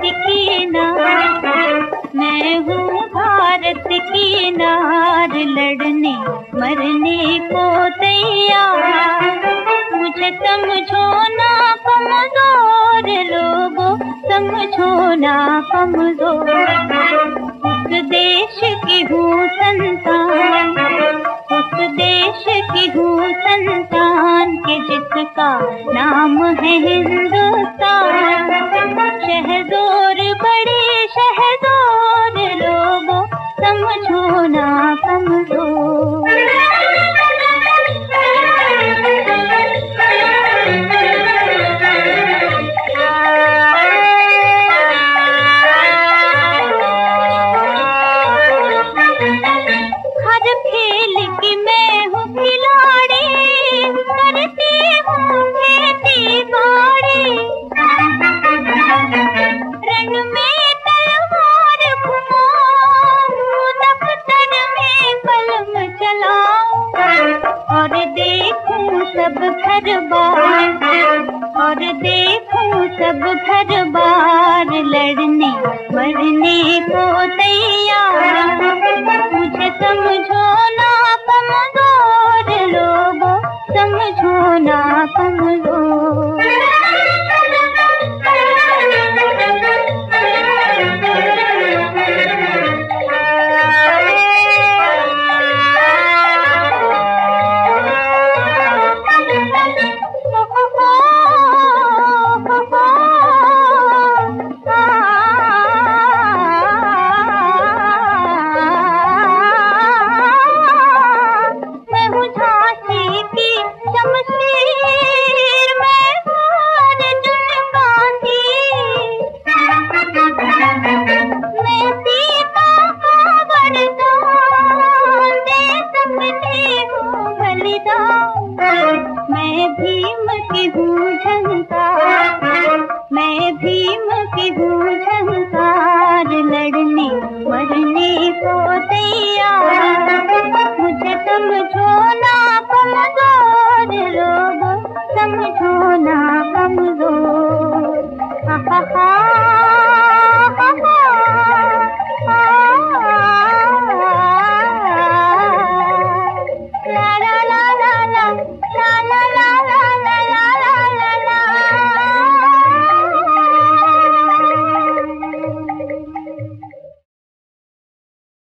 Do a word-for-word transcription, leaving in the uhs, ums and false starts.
की नार, मैं हूँ भारत की नार, लड़ने मरने को तैयार। मुझे समझो ना कमजोर लोगों, समझो ना कमजोर। उस देश की हूँ संतान, उस देश की हूँ संतान के जिसका नाम है हिंदुस्तान। शहज़ोर बड़े शहज़ोर लोगों, समझो ना कमजोर। हर खेल की मैं हूँ खिलाड़ी, करती हूँ खेती बाड़ी। रण में तलवार घुमाऊं, दफ्तर में कलम चलाऊं, और देखूं सब घर बार, और देखूं सब घर बार, लड़ने मरने को तैयार। मुझे समझो ना कमजोर लोगों, समझो ना कमजोर। मैं भीम की हूँ झंकार, मैं भीम की हूँ